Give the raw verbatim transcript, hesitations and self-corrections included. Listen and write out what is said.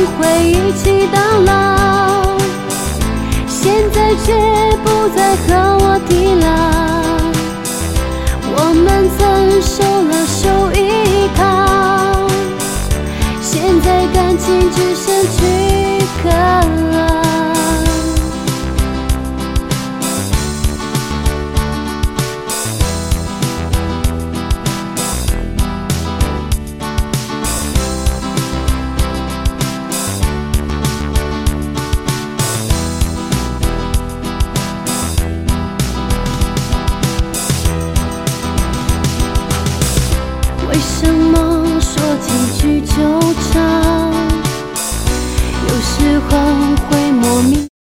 会一起到老，现在却不再和我地老。我们曾手拉手依靠，现在感情只剩躯壳。为什么说几句就吵？